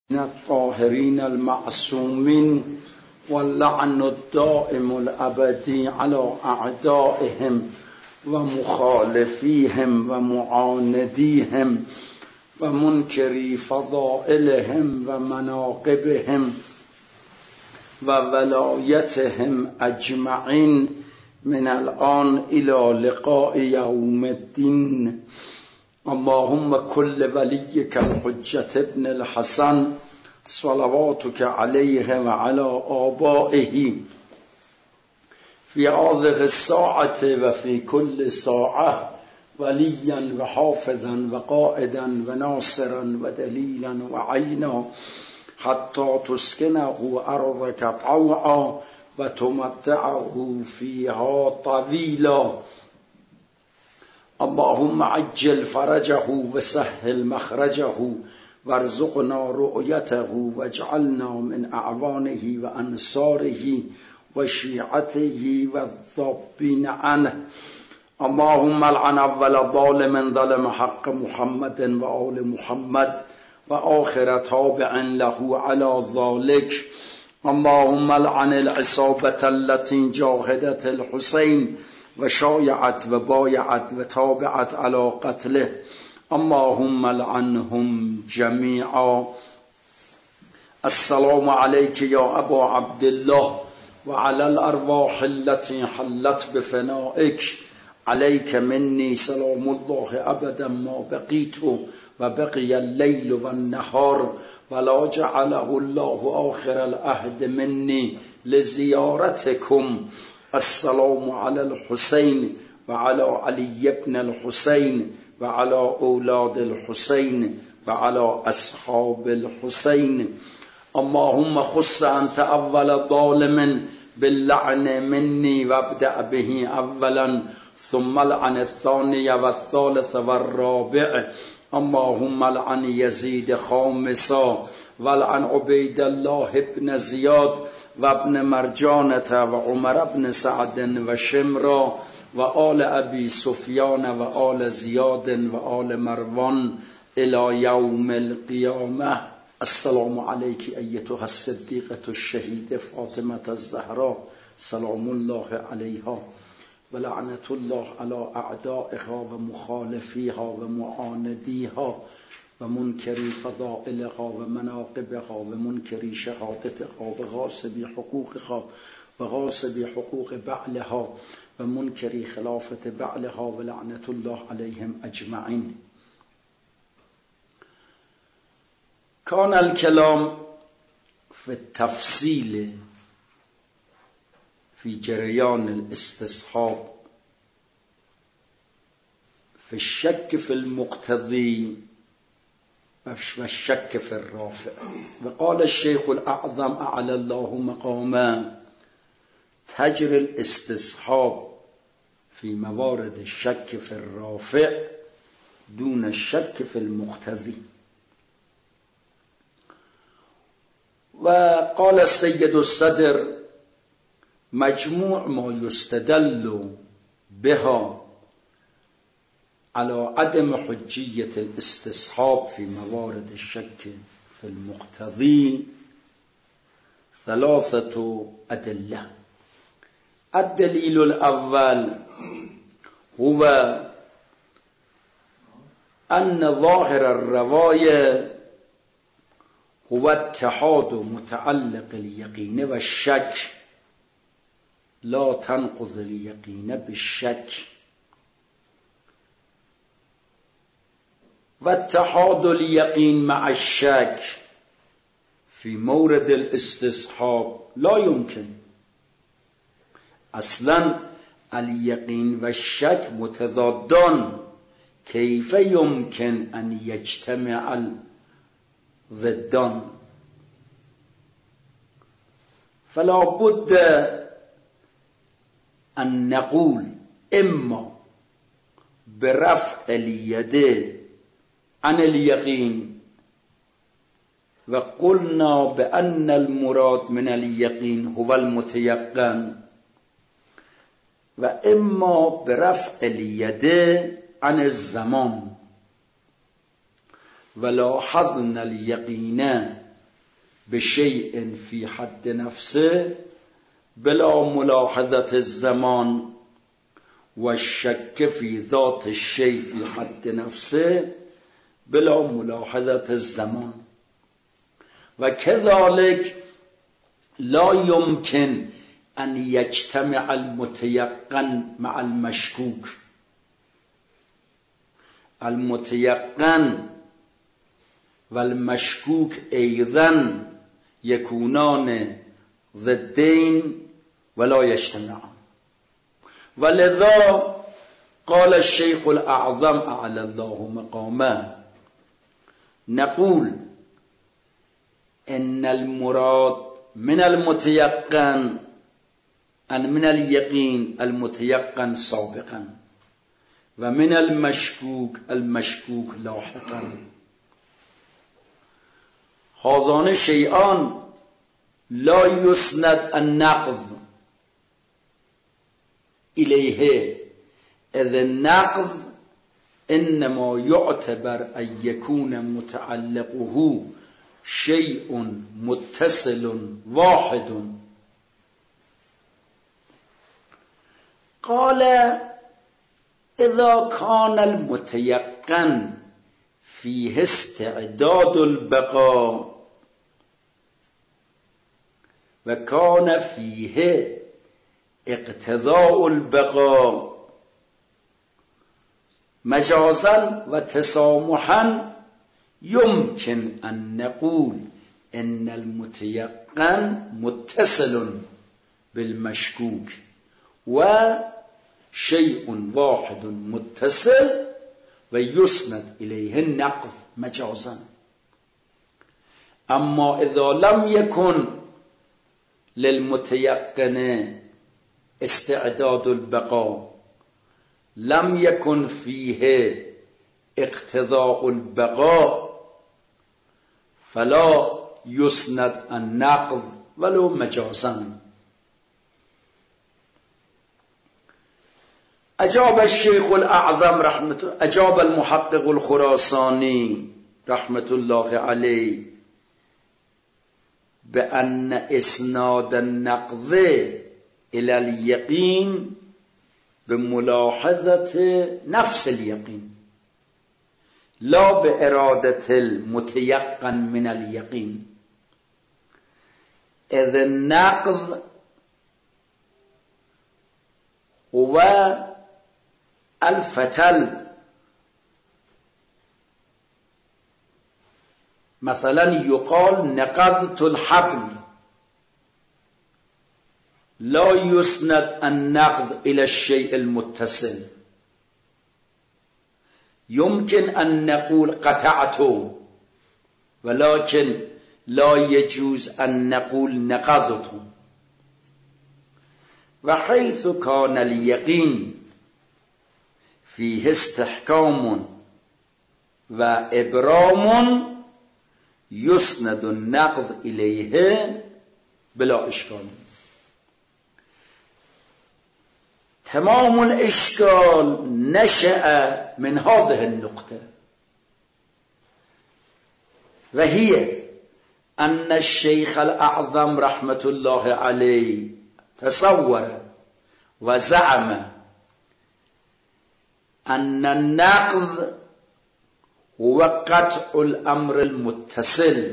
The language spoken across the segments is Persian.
الطاهرين المعصومين واللعن الدائم الأبدي على أعدائهم ومخالفيهم ومعانديهم ومنكري فضائلهم ومناقبهم وولايتهم أجمعين من الآن إلى لقاء يوم الدين. اللهم كل وليك الحجة ابن الحسن صلواتك عليه وعلى آبائه في هذه الساعة وفي كل ساعة وليا وحافظا وقائدا وناصرا ودليلا وعينا حتى تسكنه أرضك طوعا وتمتعه فيها طويلا. اللهم عجل فرجه وسهل مخرجه وارزقنا رؤيته واجعلنا من أعوانه وأنصاره وشيعته والذابين عنه. اللهم لعن أول ظالم ظلم حق محمد وآل محمد وآخر تابع له على ذلك. اللهم لعن العصابة التي جاهدت الحسين وشايعت وبايعت وتابعت على قتله. اللهم لعنهم جميعا. السلام عليك يا أبا عبد الله وعلى الأرواح التي حلت بفنائك. عليك مني سلام الله أبدا ما بقيت وبقي الليل والنهار ولا جعله الله آخر العهد مني لزيارتكم. السلام على الحسين وعلى علي بن الحسين وعلى أولاد الحسين وعلى أصحاب الحسين. اللهم خص أنت أول ظالم باللعن مني وابدأ به أولا ثم لعن الثاني والثالث والرابع. اللهم لعن يزيد خامسا ولعن عبيد الله بن زياد وابن مرجانة وعمر بن سعد وشمرا وآل أبي سفيان وآل زياد وآل مروان إلى يوم القيامة. السلام عليك أيتها الصديقة الشهيدة فاطمة الزهراء سلام الله عليها ولعنة الله على أعدائها ومخالفيها ومعانديها ومنكري فضائلها ومناقبها ومنكري شهادتها وغاصبي حقوقها وغاصبي حقوق بعلها ومنكري خلافة بعلها ولعنة الله عليهم أجمعين. كان الكلام في التفصيل في جريان الاستصحاب في الشك في المقتضي والشك في الرافع. وقال الشيخ الأعظم أعلى الله مقاما تجري الاستصحاب في موارد الشك في الرافع دون الشك في المقتضي. وقال السيد الصدر مجموع ما يستدل بها على عدم حجية الاستصحاب في موارد الشك في المقتضي ثلاثة أدلة. الدليل الأول هو أن ظاهر الرواية هو اتحاد متعلق اليقين والشك لا تنقض اليقين بالشك. واتحاد اليقين مع الشك في مورد الاستصحاب لا يمكن. اصلا اليقين والشك متضادان، كيف يمكن أن يجتمع الضدان؟ فلا بد أن نقول إما برفع اليد عن اليقين وقلنا بأن المراد من اليقين هو المتيقن، وإما برفع اليد عن الزمان ولاحظنا اليقين به شیء فی حد نفسه بلا ملاحظة الزمان و شک فی ذات الشیء فی حد نفسه بلا ملاحظة الزمان و كذلك لا يمكن ان يجتمع المتيقن مع المشكوك. المتيقن والمشكوك ايضا يكونان ضدين ولا يجتمعان. ولذا قال الشيخ الأعظم أعلى الله مقامه نقول إن المراد من المتيقن أن من اليقين المتيقن سابقا ومن المشكوك لاحقا. هذان شيئان لا يسند النقض إليه إذ النقض إنما يعتبر أن يكون متعلقه شيء متصل واحد. قال إذا كان المتيقن فيه استعداد البقاء وكان فيه اقتضاء البقاء مجازا وتسامحا يمكن أن نقول إن المتيقن متصل بالمشكوك وشيء واحد متصل ويسند إليه النقض مجازا. أما إذا لم يكن للمتيقن استعداد البقاء لم يكن فيه اقتضاء البقاء فلا يسند النقض ولو مجازا. أجاب الشيخ الأعظم أجاب المحقق الخراساني رحمة الله عليه بأن إسناد النقض إلى اليقين بملاحظة نفس اليقين لا بإرادة المتيقن من اليقين. إذ النقض هو الفتل. مثلا يقال نقضت الحبل لا يسند النقض إلى الشيء المتصل. يمكن أن نقول قطعته ولكن لا يجوز أن نقول نقضته. وحيث كان اليقين فيه استحكام وإبرام يسند النقض إليه بلا إشكال. تمام الإشكال نشأ من هذه النقطة وهي أن الشيخ الأعظم رحمة الله عليه تصور وزعم أن النقض هو قطع الأمر المتصل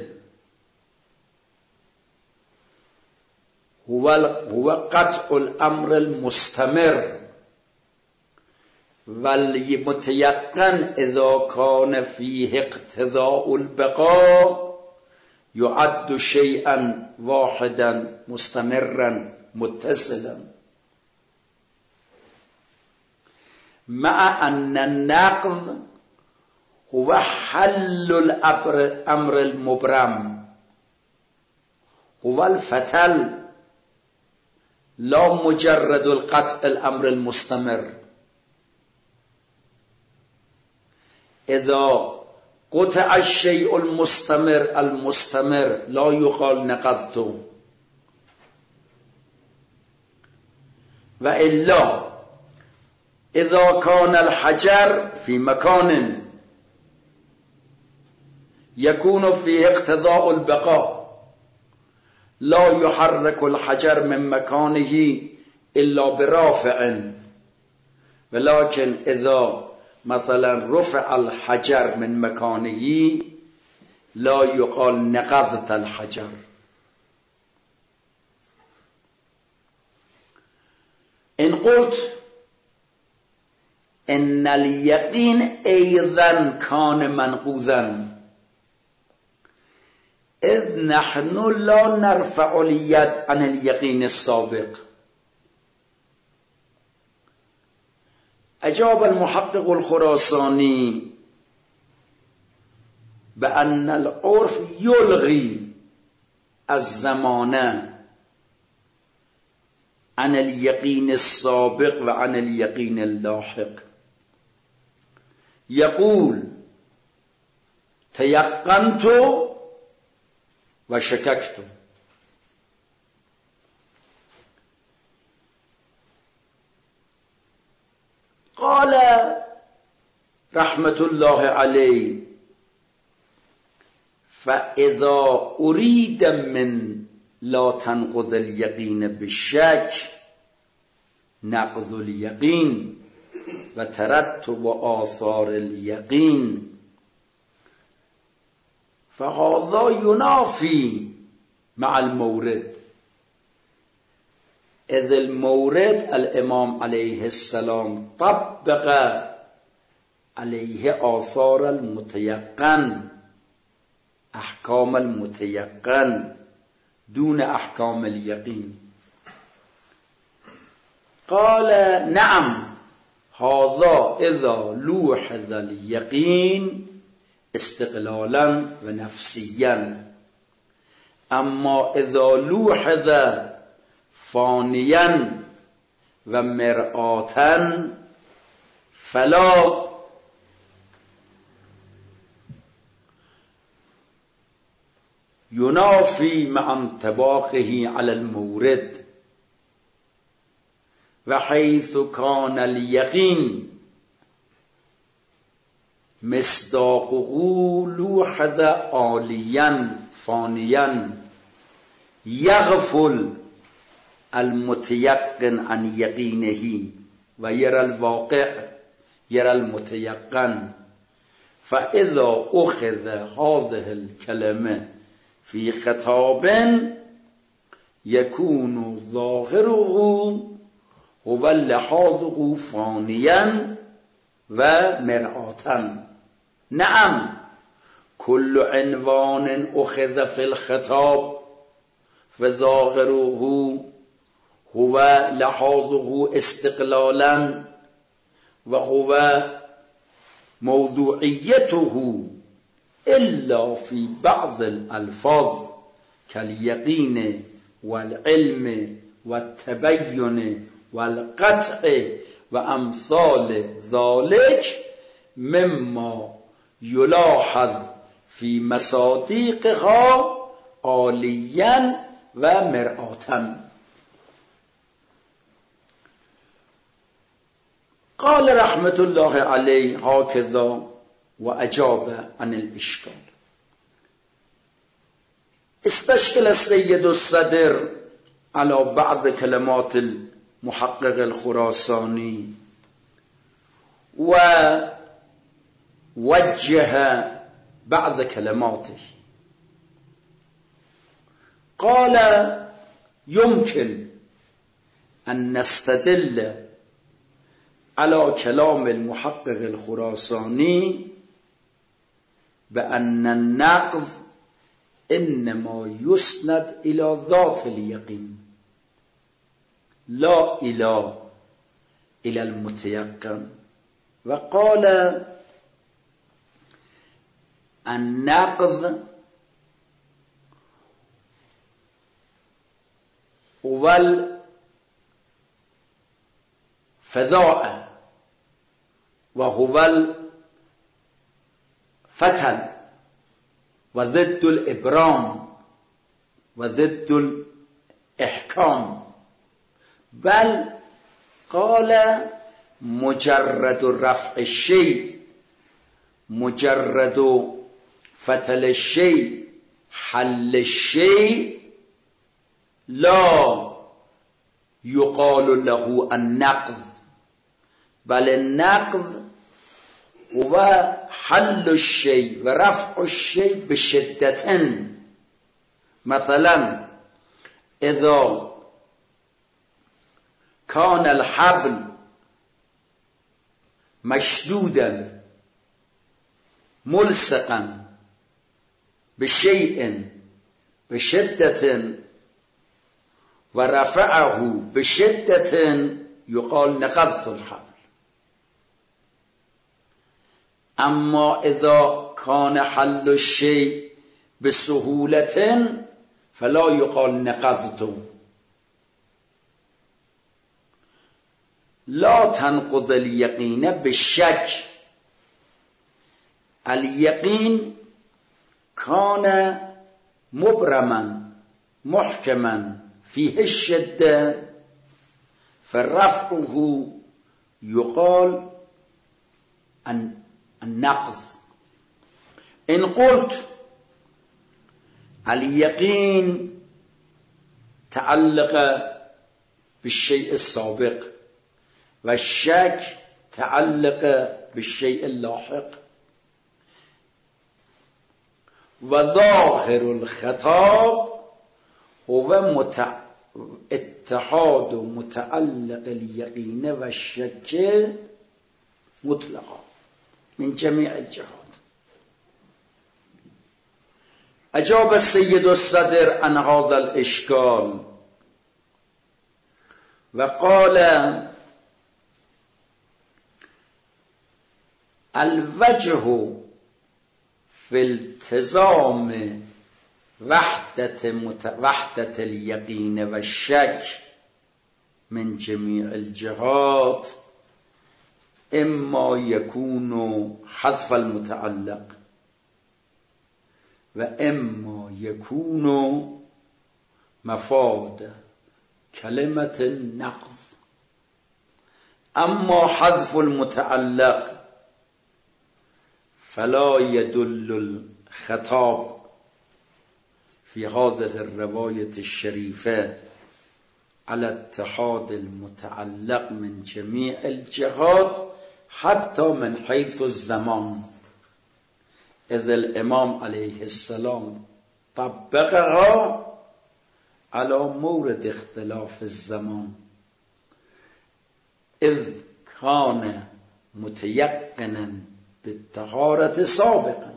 هو قطع الأمر المستمر. والمتيقن إذا كان فيه اقتضاء البقاء يعد شيئا واحدا مستمرا متصلا. مع أن النقض هو حل الأمر المبرم هو الفتل لا مجرد القطع الأمر المستمر. إذا قطع الشيء المستمر لا يقال نقضته. وإلا إذا كان الحجر في مكان يكون فيه اقتضاء البقاء لا يحرك الحجر من مكانه الا برافع، ولكن اذا مثلا رفع الحجر من مكانه لا يقال نقضت الحجر. إن قلت إن اليقين أيضا كان منقوضا إذ نحن لا نرفع اليد عن اليقين السابق. أجاب المحقق الخراساني بأن العرف يلغي الزمانة عن اليقين السابق وعن اليقين اللاحق. يقول تيقنت وشككت. قال رحمة الله عليه فإذا أريد من لا تنقض اليقين بالشك نقض اليقين وترتب آثار اليقين، فهذا ينافي مع المورد، إذ المورد الإمام عليه السلام طبق عليه آثار المتيقن، أحكام المتيقن دون أحكام اليقين. قال نعم هذا إذا لوحظ اليقين استقلالا ونفسيا، أما إذا لوحظ فانيا ومرآتا فلا ينافي مع انطباقه على المورد. وحيث كان اليقين مصداقه لوحظ عاليا فانيا يغفل المتيقن عن يقينه ويرى الواقع يرى المتيقن. فإذا أخذ هذه الكلمة في خطاب يكون ظاهره هو لحاظه فانيا ومرآتا. نعم كل عنوان أخذ في الخطاب فظاهره هو لحاظه استقلالا وهو موضوعيته، إلا في بعض الألفاظ كاليقين والعلم والتبين والقطع وأمثال ذلك مما يلاحظ في مصادقها عاليا ومرآتا. قال رحمة الله عليه هكذا وأجاب عن الإشكال. استشكل السيد الصدر على بعض كلمات المحقق الخراساني ووجه بعض كلماته. قال يمكن أن نستدل على كلام المحقق الخراساني بأن النقض إنما يسند إلى ذات اليقين لا إلى المتيقن. وقال النقض هو الفضاء وهو الفتن وضد الإبرام وضد الإحكام، بل قال مجرد رفع الشيء مجرد فتل الشيء حل الشيء لا يقال له النقض، بل النقض هو حل الشيء ورفع الشيء بشدة. مثلا إذا كان الحبل مشدودا ملصقا بشيء بشدة ورفعه بشدة يقال نقضت الحبل. اما اذا كان حل الشيء بسهولة فلا يقال نقضته. لا تنقض اليقين بالشك. اليقين كان مبرما محكما فيه الشدة فرفعه يقال النقض. إن قلت اليقين تعلق بالشيء السابق والشك تعلق بالشيء اللاحق، وظاهر الخطاب هو اتحاد متعلق اليقين والشك مطلقا من جميع الجهات. أجاب السيد الصدر عن هذا الإشكال وقال: الوجه في التزام وحدة اليقين والشك من جميع الجهات إما يكون حذف المتعلق وإما يكون مفاد كلمة النقض. أما حذف المتعلق فلا يدل الخطاب في هذه الرواية الشريفة على اتحاد المتعلق من جميع الجهات حتى من حيث الزمان، إذ الإمام عليه السلام طبقها على مورد اختلاف الزمان، إذ كان متيقنا بالطهارة سابقا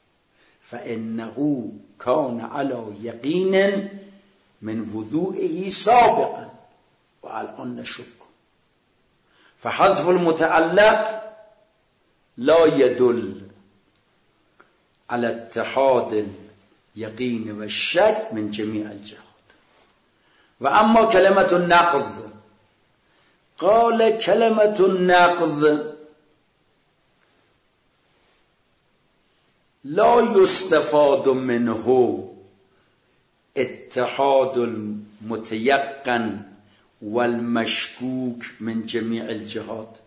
فإنه كان على يقين من وضوئه سابقا والآن نشك. فحذف المتعلق لا يدل على اتحاد اليقين والشك من جميع الجهات. وأما كلمة النقض، قال: كلمة النقض لا يستفاد منه اتحاد المتيقن والمشكوك من جميع الجهات،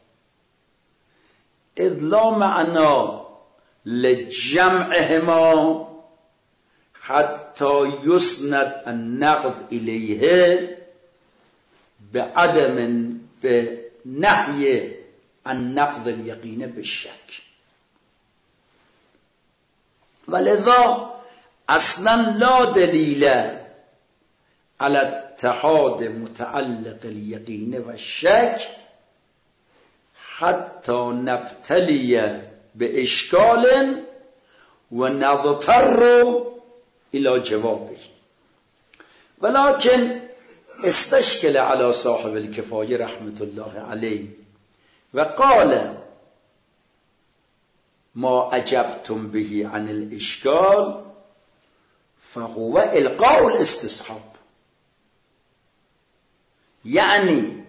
إذ لا معنى لجمعهما حتى يسند النقض إليه بنهي النقض اليقين بالشك. ولذا اصلا لا دليل على اتحاد متعلق اليقين والشك حتى نبتلي بإشكال ونضطر إلى جوابه. ولكن استشكل على صاحب الكفاية رحمة الله عليه وقال: ما أجبتم به عن الإشكال فهو إلقاء الاستصحاب. يعني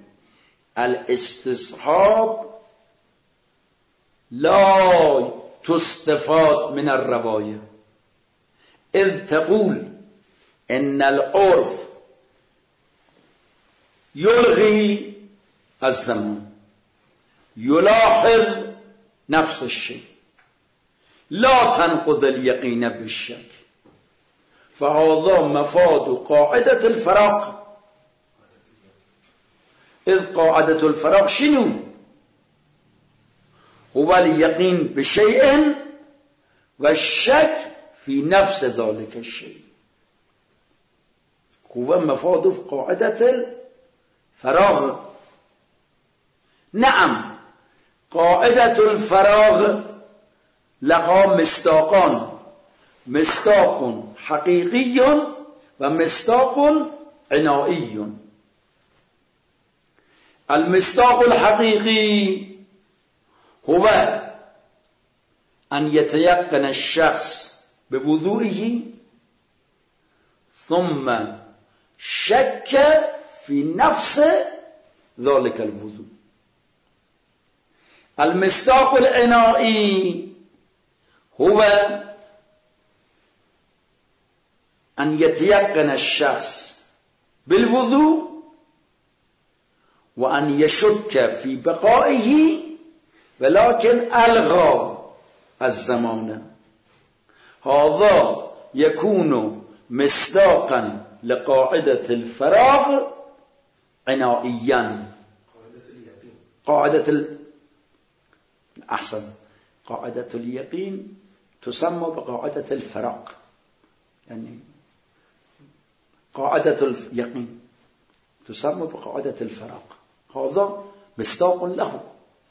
الاستصحاب لا تستفاد من الرواية، إذ تقول إن العرف يلغي الزمان، يلاحظ نفس الشيء، لا تنقض اليقين بالشك. فهذا مفاد قاعدة الفراق. إذ قاعدة الفراق شنو؟ هو اليقين بشيء والشك في نفس ذلك الشيء. هو مفاد قاعدة الفراغ. نعم، قاعدة الفراغ لها مصداقان، مصداق حقيقي ومصداق عنائي. المصداق الحقيقي هو أن يتيقن الشخص بوضوئه ثم شك في نفس ذلك الوضوء. المصداق العنائي هو أن يتيقن الشخص بالوضوء وأن يشك في بقائه ولكن ألغى الزمان. هذا يكون مصداقا لقاعدة الفراغ عنائيا. قاعدة اليقين تسمى بقاعدة الفراق، يعني قاعدة اليقين تسمى بقاعدة الفراق. هذا مصداق له.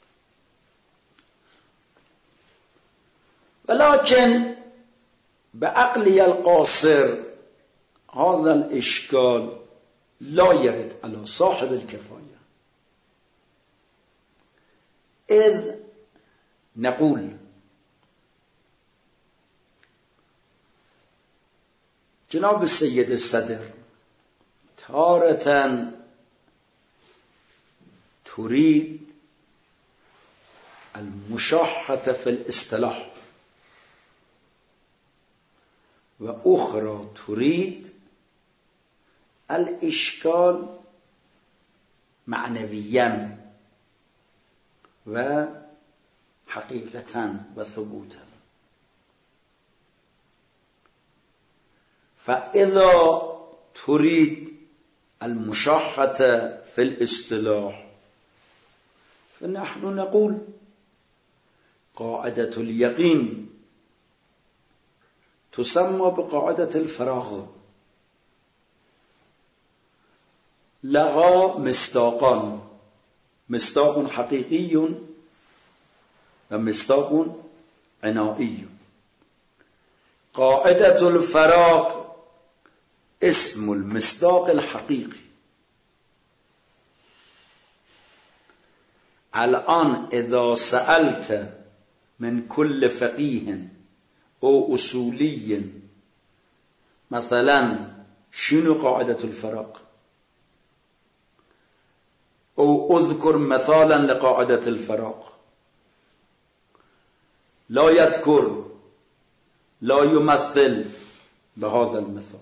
ولكن بعقلي القاصر هذا الإشكال لا يرد على صاحب الكفاية، إذ نقول جناب السيد الصدر تارة تريد المشاحة في الاصطلاح وأخرى تريد الإشكال معنويا وحقيقة وثبوتا. فإذا تريد المشاحة في الاصطلاح فنحن نقول قاعدة اليقين تسمى بقاعدة الفراغ، لها مصداقان، مصداق حقيقي ومصداق عنائي. قاعدة الفراغ اسم المصداق الحقيقي. الآن إذا سألت من كل فقيه أو أصولي مثلا شنو قاعدة الفراغ، أو أذكر مثالا لقاعدة الفراغ، لا يذكر، لا يمثل بهذا المثال.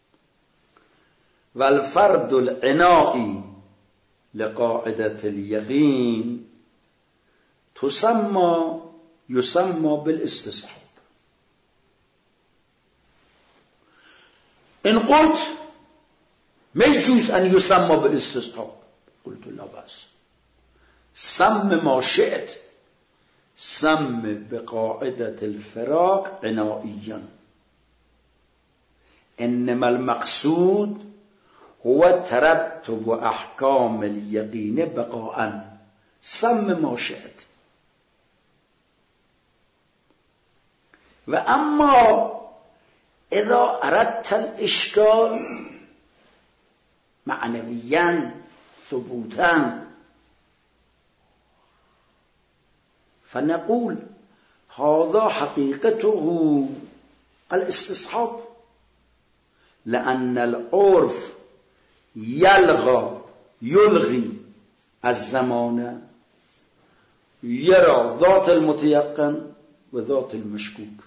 والفرد العنائي لقاعدة اليقين يسمى بالاستصحاب. إن قلت ما يجوز أن يسمى بالاستصحاب، قلت لا بأس، سم ما شئت، سم بقاعدة الفراق عنائيا، إنما المقصود هو ترتب أحكام اليقين بقاء، سم ما شئت. وأما إذا أردت الإشكال معنويا ثبوتا فنقول هذا حقيقته الاستصحاب، لأن العرف يلغي الزمان، يرى ذات المتيقن وذات المشكوك،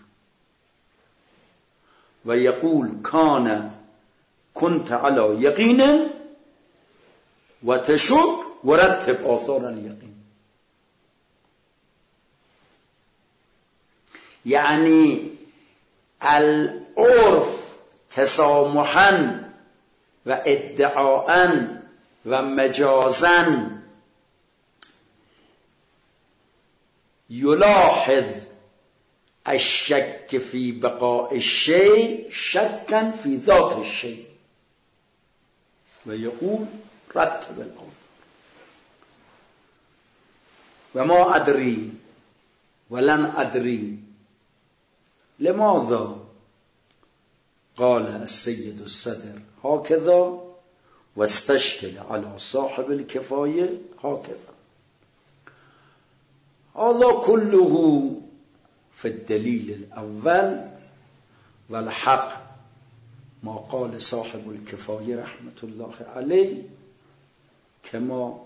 ويقول كنت على يقين وتشك ورتب آثار اليقين. يعني العرف تسامحاً و ادعاءً و مجازاً یلاحظ الشک فی بقاء الشیء شکاً فی ذات الشیء و یقول رتب الآثار و ما ادری ولن ادری لماذا قال السيد الصدر هكذا واستشكل على صاحب الكفاية هكذا. هذا كله في الدليل الأول، والحق ما قال صاحب الكفاية رحمة الله عليه كما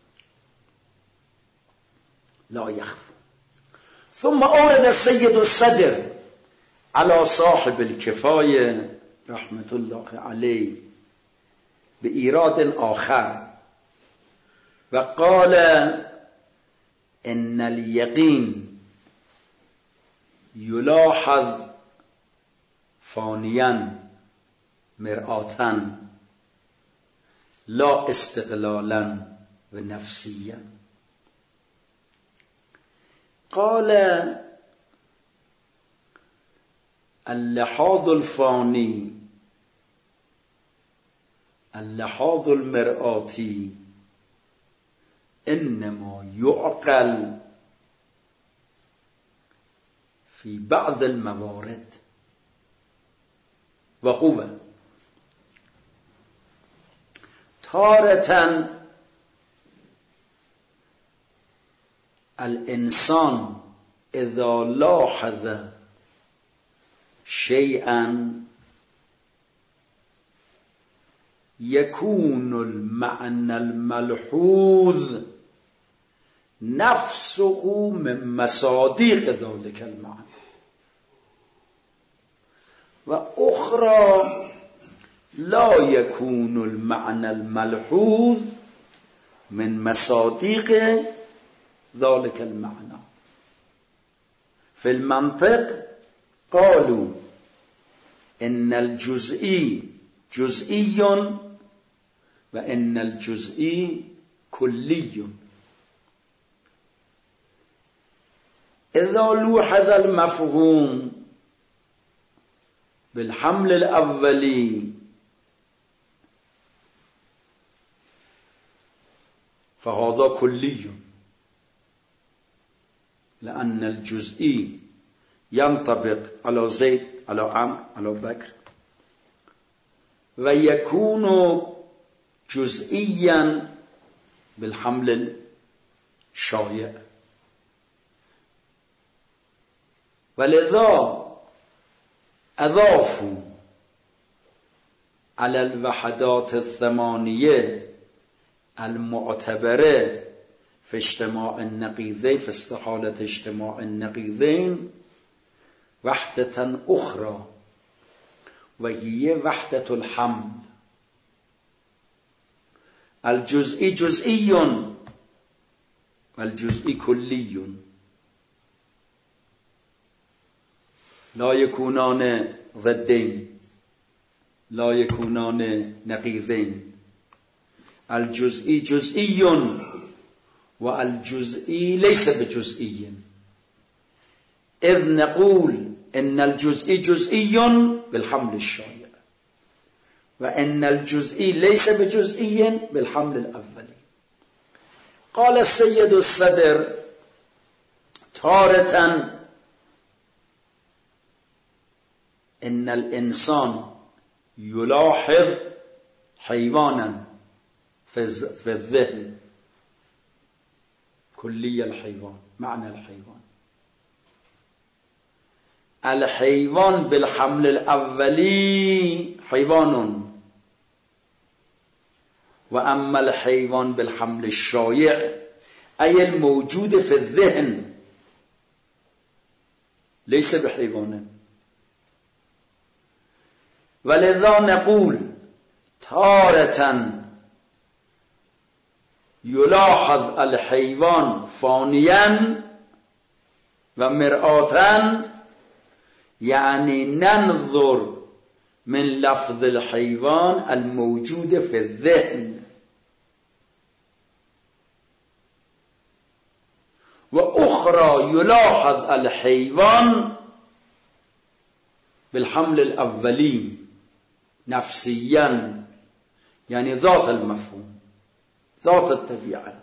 لا يخفى. ثم أورد السيد الصدر على صاحب الكفاية رحمة الله عليه بإيراد آخر وقال إن اليقين يلاحظ فانيا مرآة لا استقلالا ونفسيا. قال اللحاظ الفاني اللحاظ المرآتي إنما يعقل في بعض الموارد، وهو تارة الإنسان إذا لاحظ شيئا يكون المعنى الملحوظ نفسه من مصادق ذلك المعنى، وأخرى لا يكون المعنى الملحوظ من مصادق ذلك المعنى. في المنطق قالوا إن الجزئي جزئي وإن الجزئي كلي. إذا لوحظ المفهوم بالحمل الأولي فهذا كلي، لأن الجزئي ينطبق على زيد على عمرو على بكر، ويكون جزئيا بالحمل الشائع. ولذا أضافوا على الوحدات الثمانية المعتبرة في اجتماع النقيضين في استحالة اجتماع النقيضين وحدة أخرى، وهي وحدة الحمل. الجزئي جزئي والجزئي كلي، لا يكونان ضدين لا يكونان نقيضين. الجزئي جزئي والجزئي ليس بجزئي، إذ نقول إن الجزئي جزئي بالحمل الشائع، وإن الجزئي ليس بجزئي بالحمل الأولي. قال السيد الصدر تارة إن الإنسان يلاحظ حيوانا في الذهن كلي الحيوان، معنى الحيوان. الحيوان بالحمل الأولي حيوان، وأما الحيوان بالحمل الشائع أي الموجود في الذهن ليس بحيوان. ولذا نقول تارة يلاحظ الحيوان فانيا ومرآة، يعني ننظر من لفظ الحيوان الموجود في الذهن، وأخرى يلاحظ الحيوان بالحمل الأولي نفسيا، يعني ذات المفهوم، ذات الطبيعة،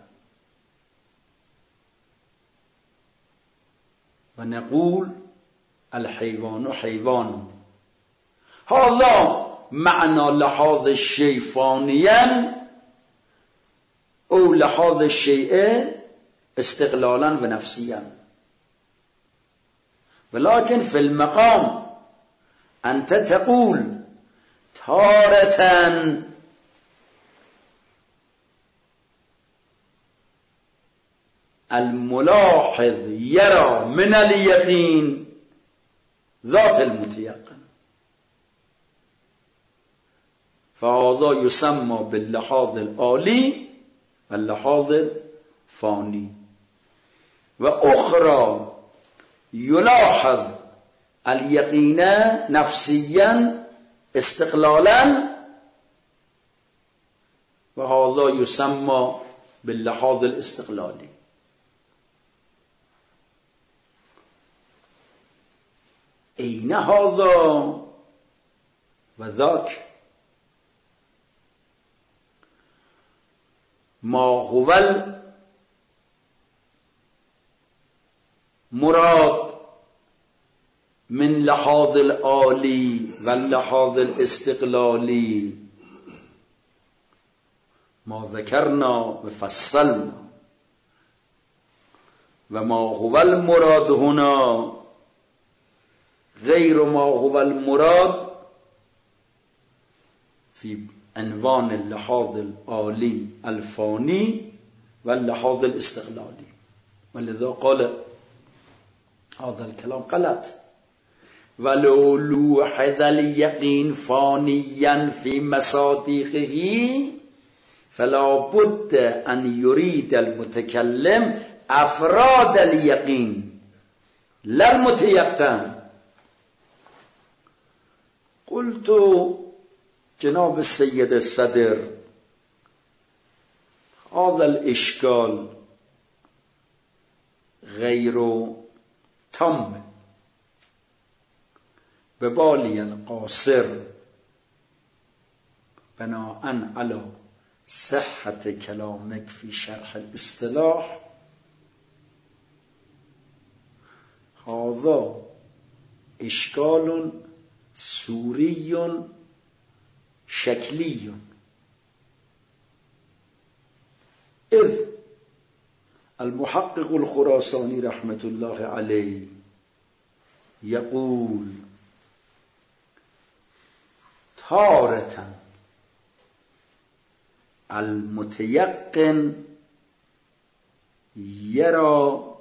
ونقول الحيوان حيوان. هذا معنى لحاظ الشيء فانيا أو لحاظ الشيء استقلالا ونفسيا. ولكن في المقام أنت تقول تارة الملاحظ يرى من اليقين ذات المتيقن، فهذا يسمى باللحاظ الآلي واللحاظ الفاني. وأخرى يلاحظ اليقين نفسيا استقلالا، وهذا يسمى باللحاظ الاستقلالي. أين هذا وذاك؟ ما هو المراد من لحاظ الآلي واللحاظ الاستقلالي؟ ما ذكرنا وفصلنا. وما هو المراد هنا غير ما هو المراد في عنوان اللحاظ الآلي الفاني واللحاظ الاستقلالي. ولذا قال هذا الكلام غلط. ولو لوحظ اليقين فانيا في مصادقه فلا بد أن يريد المتكلم أفراد اليقين لا المتيقن. قلت جناب السيد الصدر هذا الإشكال غير تام، ببالي القاصر بناء على صحة كلامك في شرح الاصطلاح هذا إشكال سوري شكلي، إذ المحقق الخراساني رحمة الله عليه يقول تارة المتيقن يرى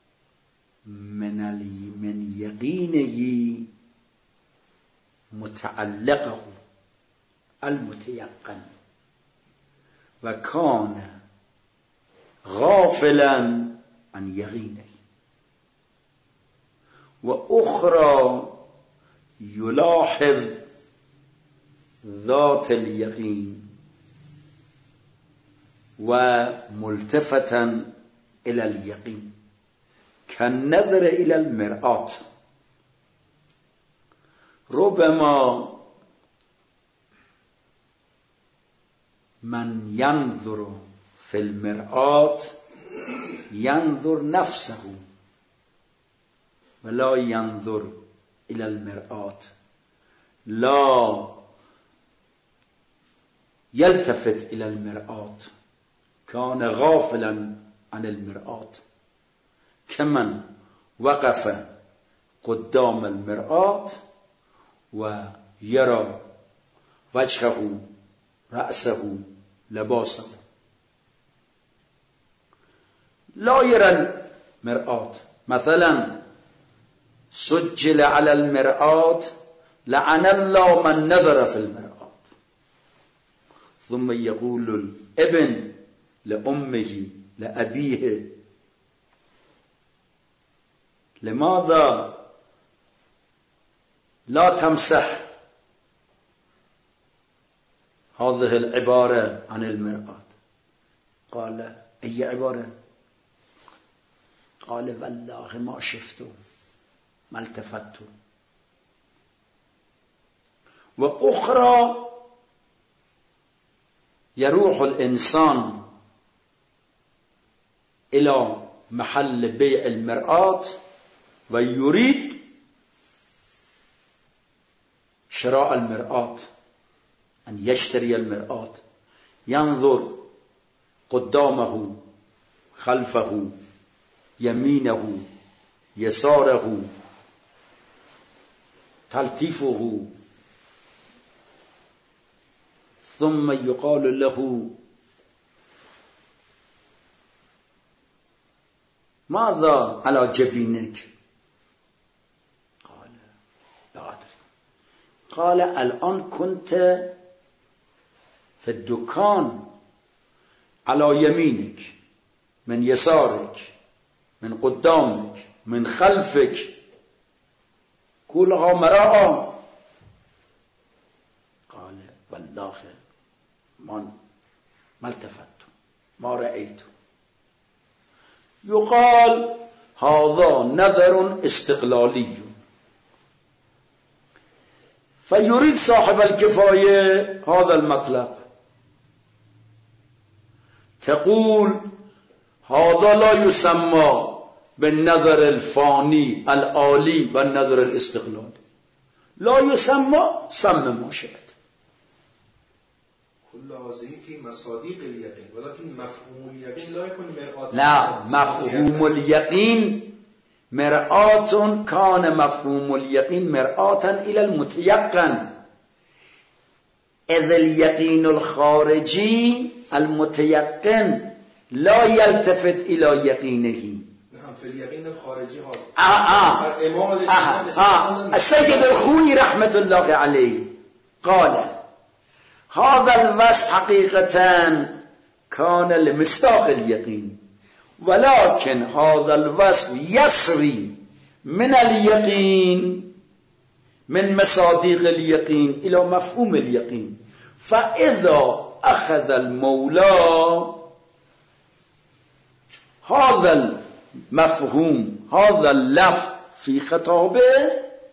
من يقينه متعلقه المتيقن وكان غافلا عن يقينه. وأخرى يلاحظ ذات اليقين وملتفتا إلى اليقين كالنظر إلى المرآة. ربما من ينظر في المرآة ينظر نفسه ولا ينظر إلى المرآة، لا يلتفت إلى المرآة، كان غافلا عن المرآة كمن وقف قدام المرآة ويرى وجهه رأسه لباسه، لا يرى المرآة. مثلا سجل على المرآة لعن الله من نظر في المرآة. ثم يقول الابن لأمه لأبيه لماذا لا تمسح هذه العبارة عن المرآة. قال أي عبارة؟ قال والله ما شفته ما التفته. وأخرى يروح الإنسان إلى محل بيع المرآة ويريد شراء المرآة، أن يشتري المرآة، ينظر قدامه خلفه يمينه يساره تلطيفه، ثم يقال له ماذا على جبينك؟ قال لا أدري. قال الآن كنت في الدكان على يمينك من يسارك من قدامك من خلفك كلها مراء. قال والله ما التفت ما رأيت. يقال هذا نظر استقلالي. فيريد صاحب الكفاية هذا المطلب، تقول هذا لا يسمى بالنظر الفاني العالی والنظر الاستقلالي، لا يسمى سم ما شئت. كل هذه في مصادیق اليقين ولكن مفهوم اليقين لا يكون مرآة. لا، مفهوم اليقين مرآة، كان مفهوم اليقين مرآة إلى المتيقن، إذ اليقين الخارجي المتيقن لا يلتفت إلى يقينه. نعم، في اليقين الخارجي هذا السيد الخوئي رحمة الله عليه قال هذا الوصف حقيقة كان لمصداق اليقين، ولكن هذا الوصف يسري من اليقين من مصادق اليقين إلى مفهوم اليقين. فإذا أخذ المولى هذا المفهوم هذا اللفظ في خطابه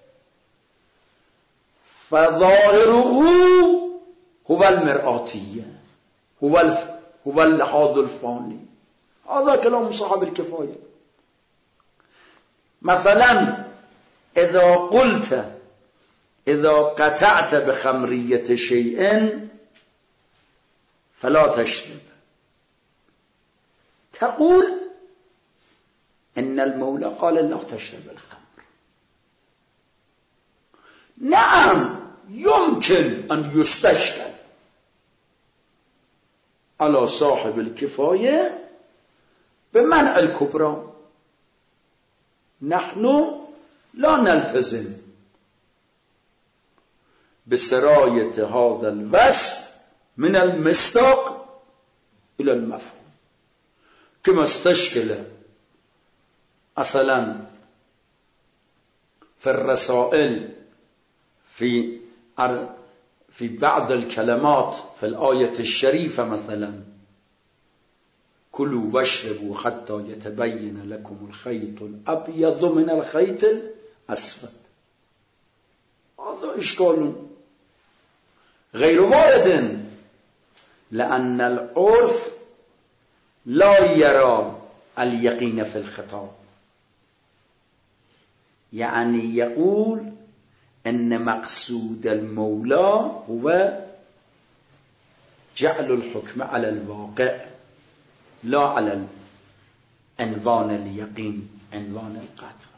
فظاهره هو المرآتية، هو هذا الفاني. هذا كلام صاحب الكفاية. مثلا إذا قلت إذا قطعت بخمرية شيء فلا تشرب، تقول إن المولى قال لا تشرب الخمر. نعم، يمكن أن يستشكل على صاحب الكفاية بمنع الكبرى. نحن لا نلتزم بسراية هذا الوصف من المصداق إلى المفهوم، كما استشكل أصلا في الرسائل في بعض الكلمات في الآية الشريفة، مثلا كلوا واشربوا حتى يتبين لكم الخيط الأبيض من الخيط الأسود. هذا إشكال غير وارد، لأن العرف لا يرى اليقين في الخطاب، يعني يقول أن مقصود المولى هو جعل الحكم على الواقع لا على عنوان اليقين، عنوان القطع.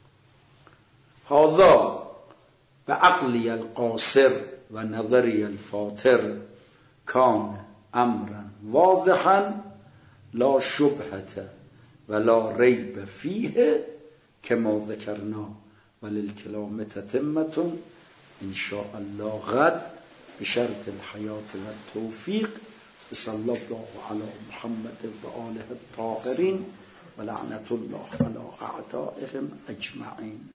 هذا بعقلي القاصر ونظري الفاطر كان أمرا واضحا لا شبهة ولا ريب فيه كما ذكرنا، وللكلام تتمة إن شاء الله غد بشرط الحياة والتوفيق. صلى الله على محمد وآله الطاهرين ولعنة الله على أعدائهم أجمعين.